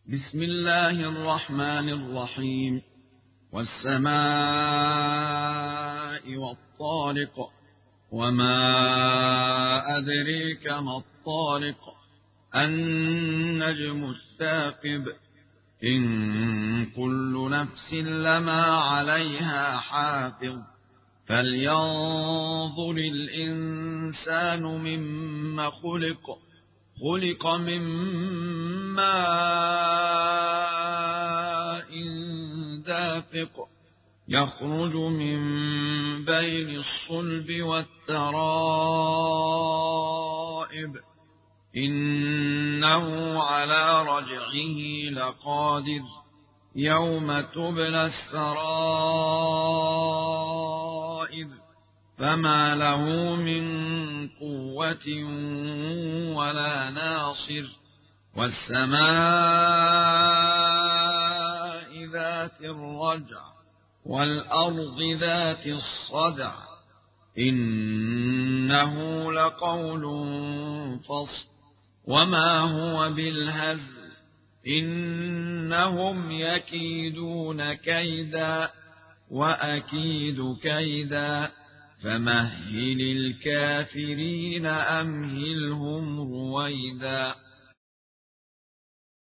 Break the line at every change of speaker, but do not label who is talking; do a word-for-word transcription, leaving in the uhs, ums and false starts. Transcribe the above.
بسم الله الرحمن الرحيم. والسماء والطارق، وما أدريك ما الطارق، النجم الثاقب، إن كل نفس لما عليها حافظ، فلينظر الإنسان مما خلق خلق من ماء دافق، يخرج من بين الصلب والترائب، إنه على رجعه لقادر، يوم تبلى السرائر، فما له من قوة ولا ناصر. والسماء ذات الرجع، والأرض ذات الصدع، إنه لقول فصل، وما هو بالهزل، إنهم يكيدون كيدا وأكيد كيدا، فمهل الكافرين أمهلهم رويدا.